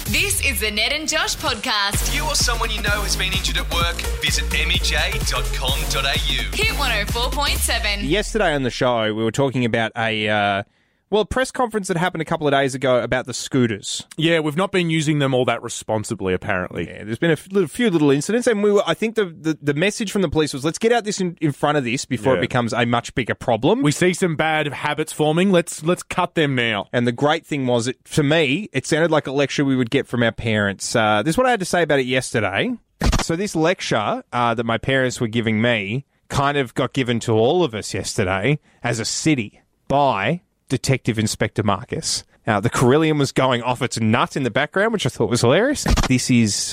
This is the Ned and Josh podcast. If you or someone you know has been injured at work, visit mej.com.au. Hit 104.7. Yesterday on the show, we were talking about a press conference that happened a couple of days ago about the scooters. Yeah, we've not been using them all that responsibly, apparently. Yeah, there's been a few little incidents, and I think the message from the police was, let's get out this in front of this before it becomes a much bigger problem. We see some bad habits forming. Let's cut them now. And the great thing was, to me, it sounded like a lecture we would get from our parents. This is what I had to say about it yesterday. So this lecture that my parents were giving me kind of got given to all of us yesterday as a city by Detective Inspector Marcus. Now, the Carillion was going off its nut in the background, which I thought was hilarious. This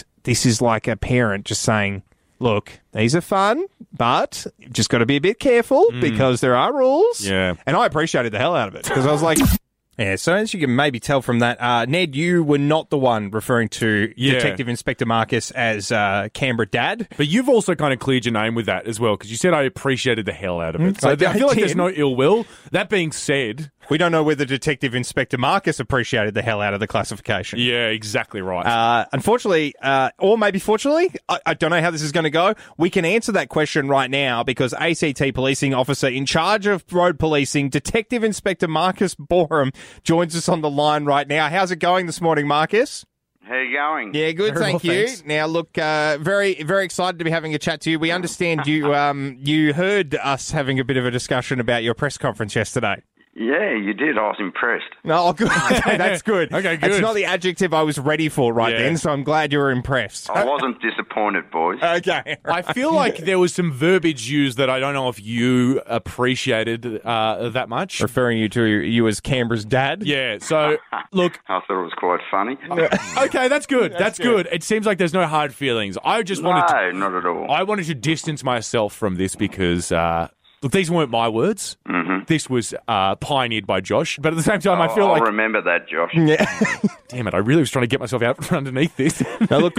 is like a parent just saying, look, these are fun, but you've just got to be a bit careful because there are rules. Yeah. And I appreciated the hell out of it because I was like... Yeah, so as you can maybe tell from that, Ned, you were not the one referring to Detective Inspector Marcus as Canberra Dad. But you've also kind of cleared your name with that as well, because you said I appreciated the hell out of it. So I feel like there's no ill will. That being said... We don't know whether Detective Inspector Marcus appreciated the hell out of the classification. Yeah, exactly right. Unfortunately, or maybe fortunately, I don't know how this is going to go. We can answer that question right now because ACT Policing Officer in charge of road policing, Detective Inspector Marcus Boreham, joins us on the line right now. How's it going this morning, Marcus? How you going? Yeah, good, Very thank well, you. thanks. Now, look, very, very excited to be having a chat to you. We understand you heard us having a bit of a discussion about your press conference yesterday. Yeah, you did. I was impressed. Oh, good. Okay, that's good. Okay, good. It's not the adjective I was ready for then, so I'm glad you were impressed. I wasn't disappointed, boys. Okay. I feel like there was some verbiage used that I don't know if you appreciated that much. Referring you to you as Canberra's dad? Yeah, so, look... I thought it was quite funny. Okay, that's good. That's good. It seems like there's no hard feelings. I just wanted to... No, not at all. I wanted to distance myself from this because, look, these weren't my words. Mm-hmm. This was pioneered by Josh. But at the same time, I feel I'll like... remember that, Josh. Yeah. Damn it, I really was trying to get myself out from underneath this. Now, look,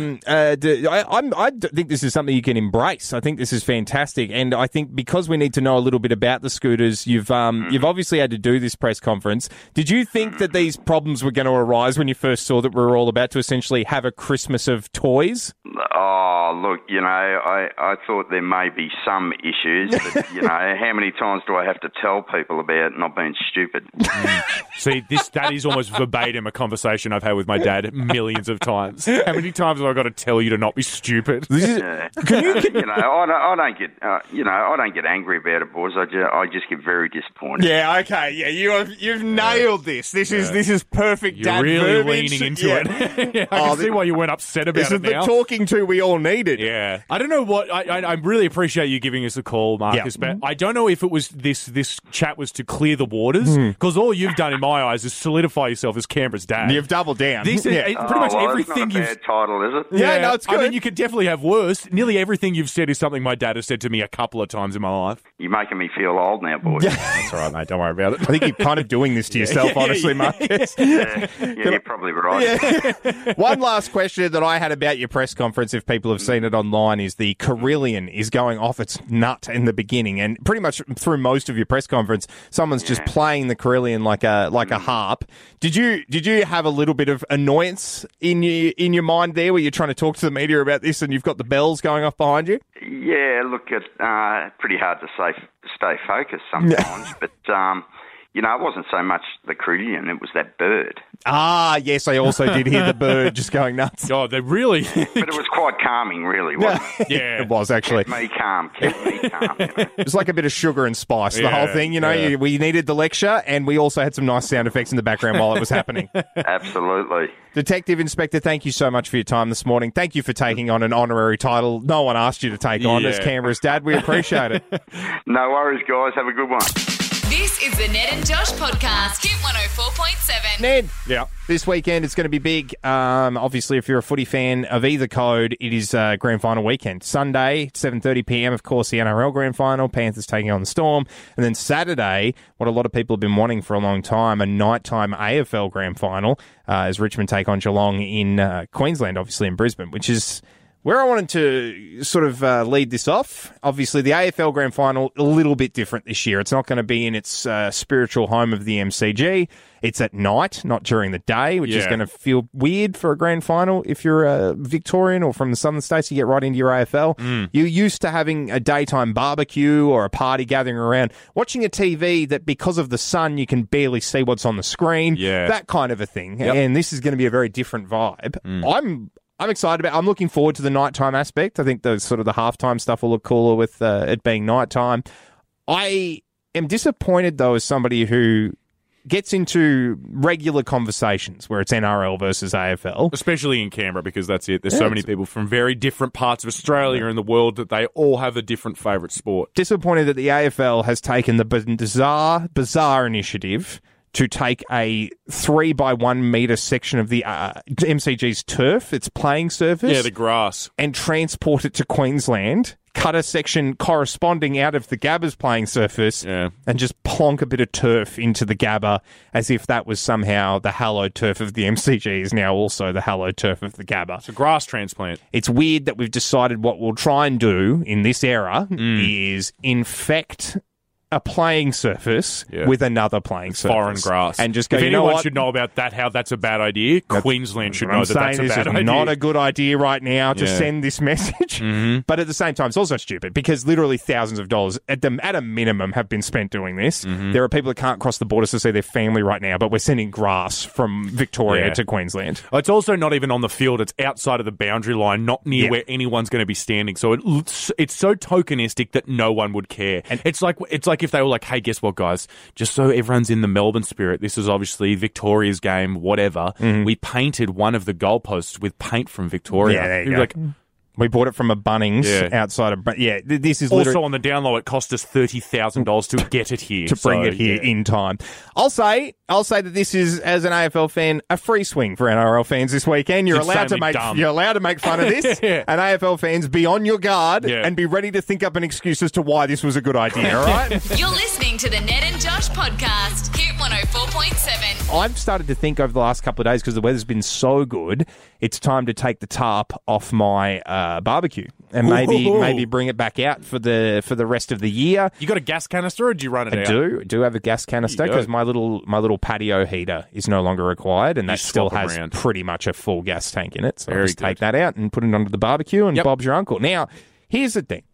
I think this is something you can embrace. I think this is fantastic. And I think because we need to know a little bit about the scooters, you've obviously had to do this press conference. Did you think that these problems were going to arise when you first saw that we were all about to essentially have a Christmas of toys? Look, I thought there may be some issues, but, how many times do I have to tell people about not being stupid? See, that is almost verbatim a conversation I've had with my dad millions of times. How many times have I got to tell you to not be stupid? I don't get angry about it, boys. I just get very disappointed. Yeah, okay. Yeah, you've nailed this. This is perfect You're dad really verbiage. leaning into it. Yeah, I can see why you weren't upset about This it is the now. talking to we all needed. Yeah. I don't know what... I really appreciate you giving us a call, Marcus, but I don't know if it was this chat was to clear the waters, because all you've done in my eyes is solidify yourself as Canberra's dad. You've doubled down. Pretty much everything that's not a bad title, is it? Yeah, no, it's good. I mean, you could definitely have worse. Nearly everything you've said is something my dad has said to me a couple of times in my life. You're making me feel old now, boys. That's all right, mate. Don't worry about it. I think you're kind of doing this to yourself, honestly, Marcus. Yeah, you're probably right. One last question that I had about your press conference, if people have seen it online, is the Carillion is going off its nut in the beginning, and pretty much through most of your press conference, someone's just playing the Carillion like a harp. Did you have a little bit of annoyance in your mind there, where you're trying to talk to the media about this, and you've got the bells going off behind you? Yeah, look, it's pretty hard to stay focused sometimes, but it wasn't so much the Carillion, it was that bird. Ah, yes, I also did hear the bird just going nuts. God, they really... But it was quite calming, really, wasn't it? Yeah. It was, actually. Kept me calm. It's like a bit of sugar and spice, the whole thing. We needed the lecture, and we also had some nice sound effects in the background while it was happening. Absolutely. Detective Inspector, thank you so much for your time this morning. Thank you for taking on an honorary title no one asked you to take on as Canberra's dad. We appreciate it. No worries, guys. Have a good one. This is the Ned and Josh podcast. Hit 104.7. Ned. Yeah. This weekend, it's going to be big. Obviously, if you're a footy fan of either code, it is grand final weekend. Sunday, 7:30pm, of course, the NRL grand final. Panthers taking on the Storm. And then Saturday, what a lot of people have been wanting for a long time, a nighttime AFL grand final as Richmond take on Geelong in Queensland, obviously in Brisbane, which is Where I wanted to sort of lead this off, obviously the AFL Grand Final, a little bit different this year. It's not going to be in its spiritual home of the MCG. It's at night, not during the day, which is going to feel weird for a Grand Final. If you're a Victorian or from the southern states, you get right into your AFL. You're used to having a daytime barbecue or a party gathering around, watching a TV that because of the sun, you can barely see what's on the screen, that kind of a thing. Yep. And this is going to be a very different vibe. I'm excited about. I'm looking forward to the nighttime aspect. I think the sort of the halftime stuff will look cooler with it being nighttime. I am disappointed though, as somebody who gets into regular conversations where it's NRL versus AFL, especially in Canberra, because that's it. There's so many people from very different parts of Australia and the world that they all have a different favourite sport. Disappointed that the AFL has taken the bizarre initiative to take a 3 by 1 metre section of the MCG's turf, its playing surface. The grass. And transport it to Queensland, cut a section corresponding out of the Gabba's playing surface, and just plonk a bit of turf into the Gabba as if that was somehow the hallowed turf of the MCG is now also the hallowed turf of the Gabba. It's a grass transplant. It's weird that we've decided what we'll try and do in this era is infect a playing surface with another playing surface. Foreign grass. And just go, if you know anyone what? should know about that, how that's a bad idea, Queensland should know that that's a bad idea. This is not a good idea right now to send this message. But at the same time, it's also stupid because literally thousands of dollars at a minimum have been spent doing this. There are people that can't cross the borders to see their family right now, but we're sending grass from Victoria to Queensland. It's also not even on the field. It's outside of the boundary line, not near where anyone's going to be standing. So it's so tokenistic that no one would care. And it's like if they were like, hey, guess what, guys? Just so everyone's in the Melbourne spirit, this is obviously Victoria's game, whatever. We painted one of the goalposts with paint from Victoria. Yeah, there you go. We bought it from a Bunnings outside of... this is also on the down low, it cost us $30,000 to get it here. To bring it here in time. I'll say that this is, as an AFL fan, a free swing for NRL fans this weekend. You're allowed to make fun of this. And AFL fans, be on your guard and be ready to think up an excuse as to why this was a good idea, all right? You're listening to the Ned and Josh podcast. Hit 104.7. I've started to think over the last couple of days, because the weather's been so good, it's time to take the tarp off my barbecue and maybe bring it back out for the rest of the year. You got a gas canister, or do you run it out? I do have a gas canister, because my little patio heater is no longer required, and that still has pretty much a full gas tank in it. So I just take that out and put it onto the barbecue, and Bob's your uncle. Now, here's the thing.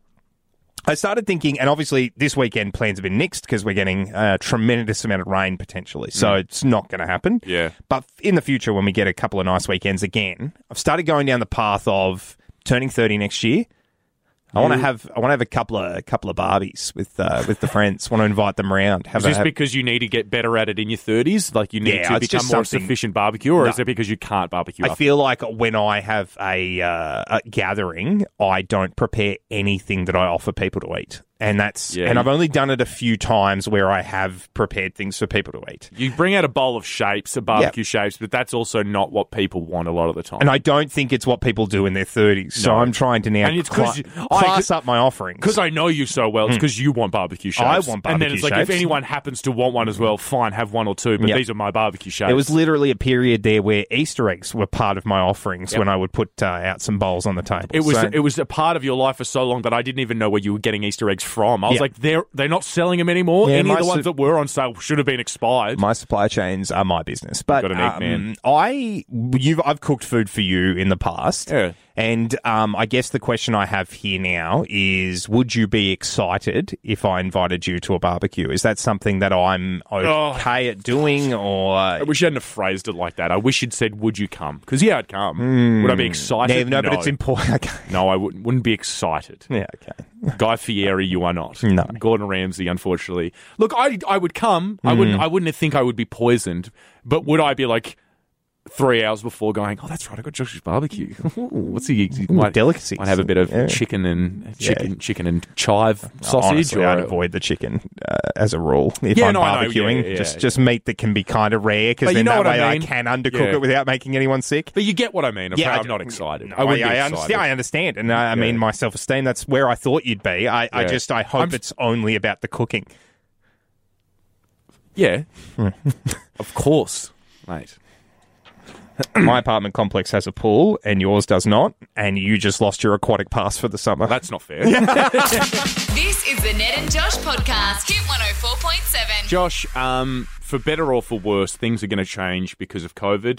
I started thinking, and obviously this weekend plans have been nixed because we're getting a tremendous amount of rain potentially, so it's not going to happen. Yeah. But in the future, when we get a couple of nice weekends again, I've started going down the path of turning 30 next year. I want to have a couple of barbies with the friends. Want to invite them around. Is this because you need to get better at it in your 30s? Like you need to become more sufficient barbecue, or is it because you can't barbecue? I feel like when I have a gathering, I don't prepare anything that I offer people to eat. And and I've only done it a few times where I have prepared things for people to eat. You bring out a bowl of shapes, barbecue shapes, but that's also not what people want a lot of the time. And I don't think it's what people do in their 30s. So I'm trying to now class up my offerings. Because I know you so well, it's because you want barbecue shapes. I want barbecue shapes. And then it's like, if anyone happens to want one as well, fine, have one or two, but these are my barbecue shapes. There was literally a period there where Easter eggs were part of my offerings when I would put out some bowls on the table. It was a part of your life for so long that I didn't even know where you were getting Easter eggs from. I was like, they're not selling them anymore. Any of the ones that were on sale should have been expired. My supply chains are my business. But got an egg, man. I've cooked food for you in the past. Yeah. And I guess the question I have here now is, would you be excited if I invited you to a barbecue? Is that something that I'm okay at doing? Or I wish you hadn't have phrased it like that. I wish you'd said, would you come? Because, I'd come. Would I be excited? No, but it's important. Okay. No, I wouldn't be excited. Yeah, okay. Guy Fieri, you are not. No. Gordon Ramsay, unfortunately. Look, I would come. I wouldn't think I would be poisoned. But would I be like 3 hours before going, oh, that's right, I got Josh's barbecue. What's he might delicacies? Might have a bit of chicken and chive sausage. Honestly, I'd avoid the chicken as a rule if I'm barbecuing. Just meat that can be kind of rare, because then that way I can undercook it without making anyone sick. But you get what I mean. I'm not excited. I understand, and I mean my self-esteem. That's where I thought you'd be. I hope it's only about the cooking. Yeah, of course, mate. My apartment complex has a pool and yours does not, and you just lost your aquatic pass for the summer. That's not fair. This is the Ned and Josh podcast. Hit 104.7. Josh, for better or for worse, things are going to change because of COVID.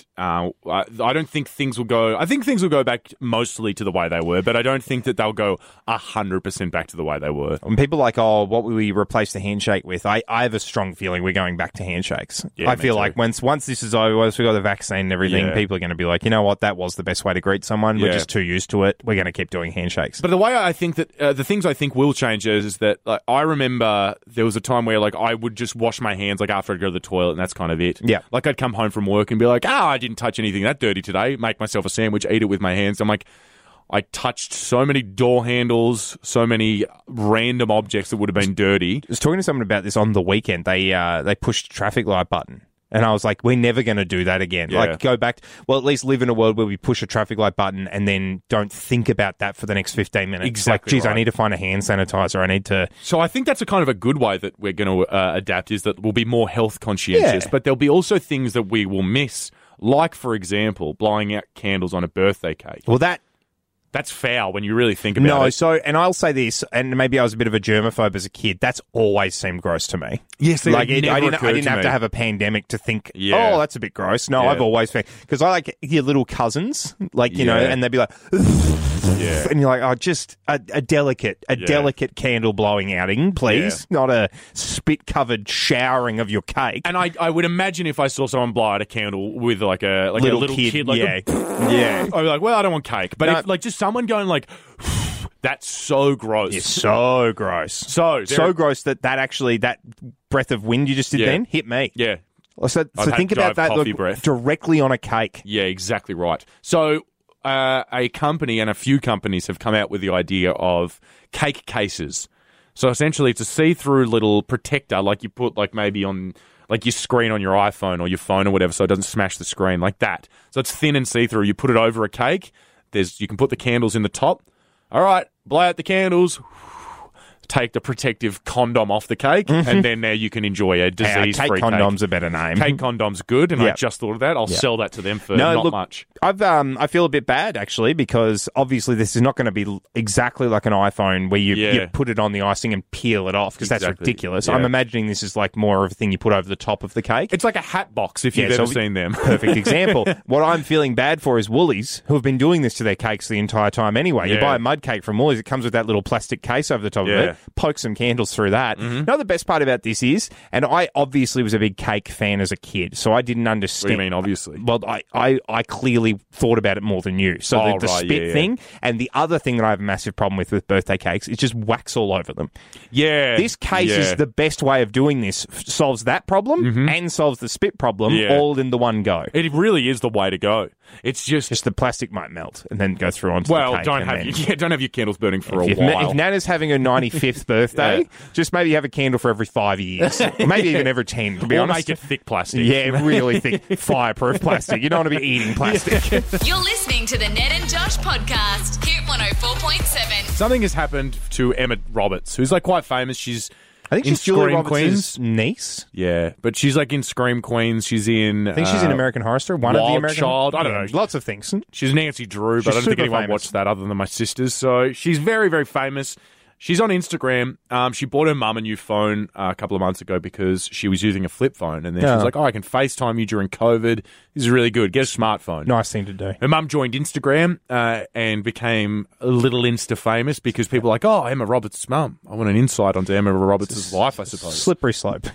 I don't think things will go... I think things will go back mostly to the way they were, but I don't think that they'll go 100% back to the way they were. When people are like, oh, what will we replace the handshake with? I have a strong feeling we're going back to handshakes. Yeah, I me feel too. like once this is over, once we got the vaccine and everything, Yeah. people are going to be like, you know what, that was the best way to greet someone. We're Yeah. just too used to it. We're going to keep doing handshakes. But the way I think that the things I think will change is that like, I remember there was a time where like I would just wash my hands like after I'd go to the toilet, and that's kind of it. Yeah. Like I'd come home from work and be like, I didn't touch anything that dirty today. Make myself a sandwich, eat it with my hands. I'm like, I touched so many door handles, so many random objects that would have been dirty. I was talking to someone about this on the weekend. They pushed a traffic light button. And I was like, we're never going to do that again. Yeah. Like, go back. Well, at least live in a world where we push a traffic light button and then don't think about that for the next 15 minutes. Exactly Like, geez, I right. need to find a hand sanitizer. I need to... So I think that's a kind of a good way that we're going to adapt, is that we'll be more health conscientious, Yeah. but there'll be also things that we will miss, like, for example, blowing out candles on a birthday cake. Well, That's foul when you really think about No, it. so, and I'll say this, and maybe I was a bit of a germaphobe as a kid. That's always seemed gross to me. Yes, I didn't have to have a pandemic to think, Yeah. oh, that's a bit gross. No, Yeah. I've always found, because I like your little cousins, like, you know, Yeah. and they'd be like, Yeah. and you're like, oh, just a delicate candle blowing outing, please. Not a spit covered showering of your cake. And I would imagine if I saw someone blow out a candle with like a Little little kid, like yeah. yeah, I'd be like, well, I don't want cake. But No. if like just someone going like, that's so gross. It's so gross. So gross that actually, that breath of wind you just did Yeah. then hit me. yeah, So I've think had about that coffee look, breath. directly on a cake. yeah, exactly right. So a company and a few companies have come out with the idea of cake cases. So essentially, it's a see-through little protector, like you put like maybe on like your screen on your iPhone or your phone or whatever, so it doesn't smash the screen like that. So it's thin and see-through. You put it over a cake. You can put the candles in the top. All right, blow out the candles. Take the protective condom off the cake, and then now you can enjoy a disease-free Cake cake. condom's a better name. Cake condom's good, and I Yep. just thought of that. I'll sell that to them for No, not look, much. I feel a bit bad actually, because obviously this is not going to be exactly like an iPhone where you Yeah. put it on the icing and peel it off, because that's Exactly. ridiculous. Yeah. I'm imagining this is like more of a thing you put over the top of the cake. It's like a hat box if you've Yeah, ever so seen them. Perfect example. What I'm feeling bad for is Woolies, who have been doing this to their cakes the entire time anyway. You Yeah. buy a mud cake from Woolies, it comes with that little plastic case over the top of Yeah. it, poke some candles through that. Now, the best part about this is, and I obviously was a big cake fan as a kid, so I didn't What do understand. you mean, obviously? Well, I clearly thought about it more than you. So Oh, the right, spit yeah. thing, and the other thing that I have a massive problem with birthday cakes is just wax all over them. Yeah. This case yeah. is the best way of doing this. Solves that problem and solves the spit problem Yeah. all in the one go. It really is the way to go. It's just Just the plastic might melt and then go through onto the well, cake. don't and have then- don't have your candles burning for a if, while. if Nana's having her 95th birthday, Yeah. just maybe have a candle for every 5 years. Or maybe even every 10, to be or honest. make it thick plastic. Yeah, really thick, fireproof plastic. You don't want to be eating plastic. You're listening to the Ned and Josh podcast. Hit 104.7. Something has happened to Emma Roberts, who's like quite famous. She's I think in she's Julia Scream Roberts' Queens. niece. Yeah, but she's like in Scream Queens. She's in. I think she's in American Horror Story. One of the Wild American Child. I don't Yeah, know. Lots of things. She's Nancy Drew, but She's I don't think super anyone famous. watched that other than my sisters. So she's very, very famous. She's on Instagram. She bought her mum a new phone a couple of months ago because she was using a flip phone. And then she Yeah. was like, I can FaceTime you during COVID. This is really good. Get a smartphone. Nice thing to do. Her mum joined Instagram and became a little Insta famous because people are like, oh, Emma Roberts' mum. I want an insight onto Emma Roberts' life, I suppose. Slippery slope.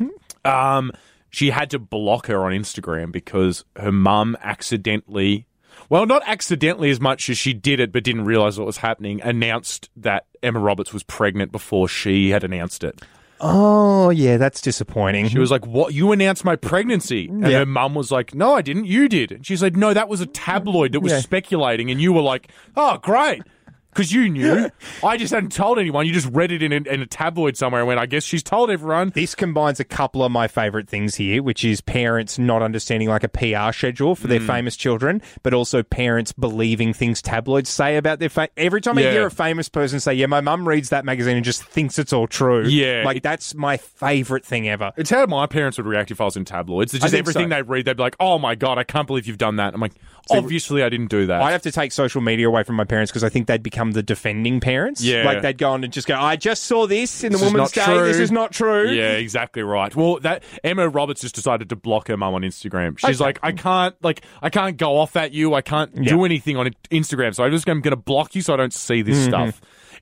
She had to block her on Instagram because her mum accidentally, well, not accidentally as much as she did it, but didn't realize what was happening, announced that Emma Roberts was pregnant before she had announced it. Oh, yeah, that's disappointing. She was like, what? You announced my pregnancy? And Yeah. her mum was like, no, I didn't. You did. And she's like, no, that was a tabloid that was Yeah. speculating. And you were like, oh, great. Because you knew. I just hadn't told anyone. You just read it in a tabloid somewhere and went, I guess she's told everyone. This combines a couple of my favourite things here, which is parents not understanding like a PR schedule for their famous children, but also parents believing things tabloids say about their every time I hear a famous person say, yeah, my mum reads that magazine and just thinks it's all true. Yeah. Like, that's my favourite thing ever. It's how my parents would react if I was in tabloids. It's just everything they read, they'd be like, oh my God, I can't believe you've done that. I'm like, obviously I didn't do that. I have to take social media away from my parents because I think they'd become the defending parents. Yeah. Like, they'd go on and just go, I just saw this in the Woman's Day. This is not true. Yeah, exactly right. Well, that Emma Roberts just decided to block her mum on Instagram. She's like, I can't go off at you. I can't do anything on Instagram. So I'm going to block you so I don't see this stuff.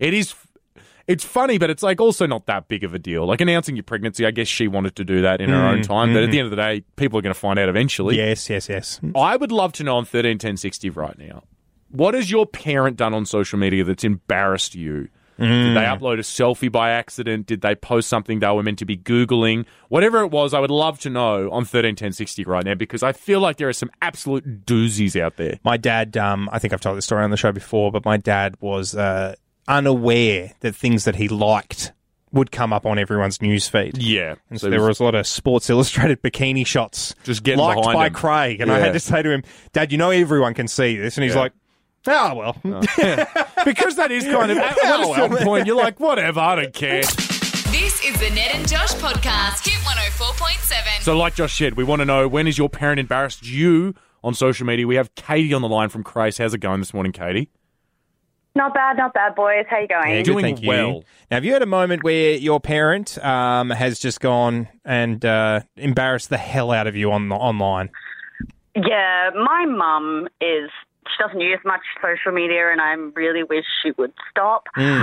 It's funny, but it's like also not that big of a deal. Like announcing your pregnancy, I guess she wanted to do that in her own time. But at the end of the day, people are going to find out eventually. Yes. I would love to know on 131060 right now, what has your parent done on social media that's embarrassed you? Did they upload a selfie by accident? Did they post something they were meant to be Googling? Whatever it was, I would love to know on 131060 right now because I feel like there are some absolute doozies out there. My dad, I think I've told this story on the show before, but my dad was unaware that things that he liked would come up on everyone's newsfeed. Yeah. And so there was a lot of Sports Illustrated bikini shots just getting liked behind by him. Craig. And I had to say to him, Dad, you know everyone can see this. And he's like, oh, well. Because that is kind of, at a certain point, you're like, whatever, I don't care. This is the Ned and Josh podcast, Hit 104.7. So like Josh said, we want to know, when has your parent embarrassed you on social media? We have Katie on the line from Crace. How's it going this morning, Katie? Not bad, boys. How you going? Yeah, Doing thank you. well. Now, have you had a moment where your parent has just gone and embarrassed the hell out of you online? Yeah, my mum she doesn't use much social media, and I really wish she would stop.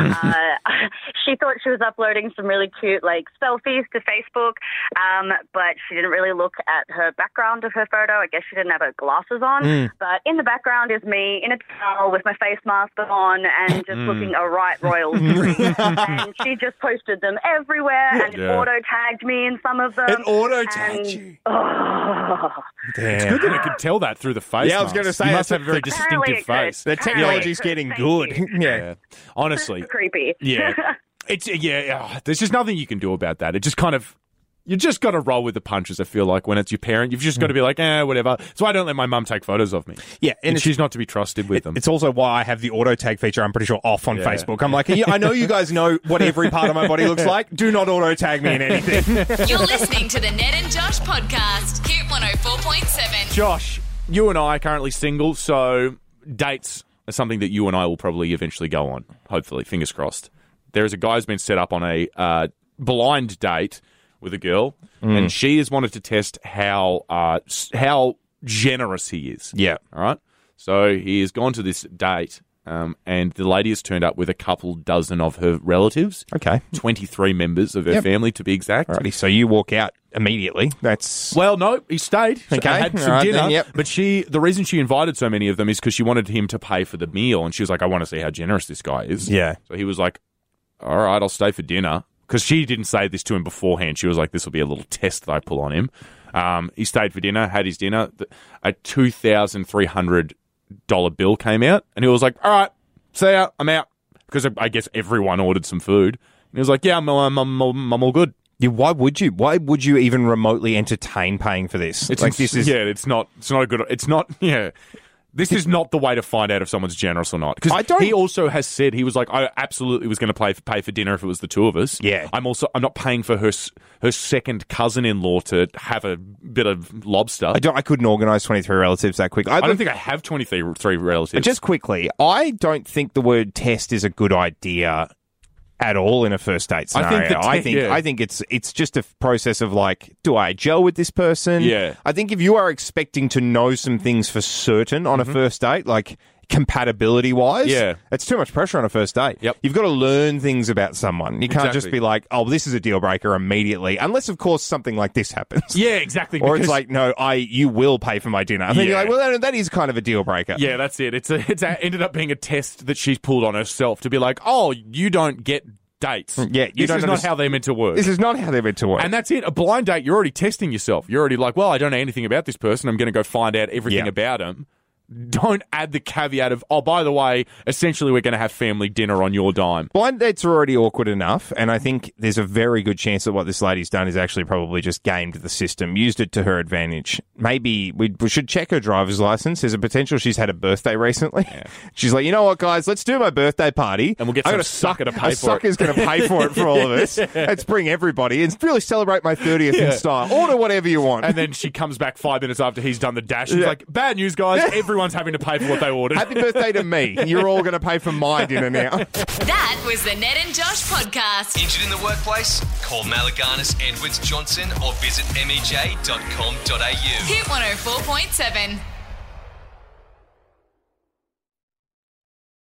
She thought she was uploading some really cute, selfies to Facebook, but she didn't really look at her background of her photo. I guess she didn't have her glasses on. But in the background is me in a towel with my face mask on and just looking a right royal. And she just posted them everywhere, and it auto-tagged me in some of them. It auto-tagged you? Oh. Damn. It's good that it could tell that through the face. Yeah, I was going to say, you must have a very distinctive face. The technology's getting good. Yeah. Honestly. Creepy. Yeah. There's just nothing you can do about that. It just kind of, you just got to roll with the punches, I feel like, when it's your parent. You've just got to be like, whatever. So I don't let my mum take photos of me. Yeah. And she's not to be trusted with them. It's also why I have the auto-tag feature, I'm pretty sure, off on Facebook. I'm like, I know you guys know what every part of my body looks like. Do not auto-tag me in anything. You're listening to the Ned and Josh podcast, Hit 104.7. Josh, you and I are currently single, so dates are something that you and I will probably eventually go on. Hopefully, fingers crossed. There is a guy who's been set up on a blind date with a girl, and she has wanted to test how generous he is. Yeah. All right? So he has gone to this date, and the lady has turned up with a couple dozen of her relatives. Okay. 23 members of her family, to be exact. Alrighty, so you walk out immediately. Well, no, he stayed. Okay. Had some Alright, dinner. then, yep. But the reason she invited so many of them is because she wanted him to pay for the meal, and she was like, I want to see how generous this guy is. Yeah. So he was like, all right, I'll stay for dinner. Because she didn't say this to him beforehand. She was like, this will be a little test that I pull on him. He stayed for dinner, had his dinner. A $2,300 bill came out, and he was like, all right, see ya, I'm out. Because I guess everyone ordered some food. And he was like, yeah, I'm all good. Yeah, why would you? Why would you even remotely entertain paying for this? It's not a good. It's not. Yeah. This is not the way to find out if someone's generous or not. Because he also has said, he was like, I absolutely was going to pay for dinner if it was the two of us. Yeah. I'm not paying for her second cousin-in-law to have a bit of lobster. I couldn't organise 23 relatives that quick. I don't think I have 23 relatives. Just quickly, I don't think the word test is a good idea at all in a first date scenario. I think it's just a process of like, do I gel with this person? Yeah. I think if you are expecting to know some things for certain on a first date, like compatibility wise, it's too much pressure on a first date. Yep. You've got to learn things about someone. You can't just Exactly. be like, oh, this is a deal breaker immediately, unless of course something like this happens. Yeah, exactly. Or it's like, no, you will pay for my dinner. And then you're Yeah. like, well, that is kind of a deal breaker. Yeah, that's it. It's ended up being a test that she's pulled on herself to be like, oh, you don't get dates. Yeah, this is not how they're meant to work. This is not how they're meant to work. And that's it. A blind date, you're already testing yourself. You're already like, well, I don't know anything about this person. I'm going to go find out everything about him. don't add the caveat of, oh, by the way, essentially we're going to have family dinner on your dime. Blind dates are already awkward enough, and I think there's a very good chance that what this lady's done is actually probably just gamed the system, used it to her advantage. Maybe we should check her driver's license. There's a potential she's had a birthday recently. Yeah. She's like, you know what, guys, let's do my birthday party. And we'll get some sucker to pay for it. A sucker's going to pay for it for all of us. Let's bring everybody and really celebrate my 30th in style. Order whatever you want. And then she comes back 5 minutes after he's done the dash. She's like, bad news, guys. Everyone's having to pay for what they ordered. Happy birthday to me. You're all going to pay for my dinner now. That was the Ned and Josh podcast. Injured in the workplace? Call Malaganis Edwards Johnson or visit mej.com.au. Hit 104.7.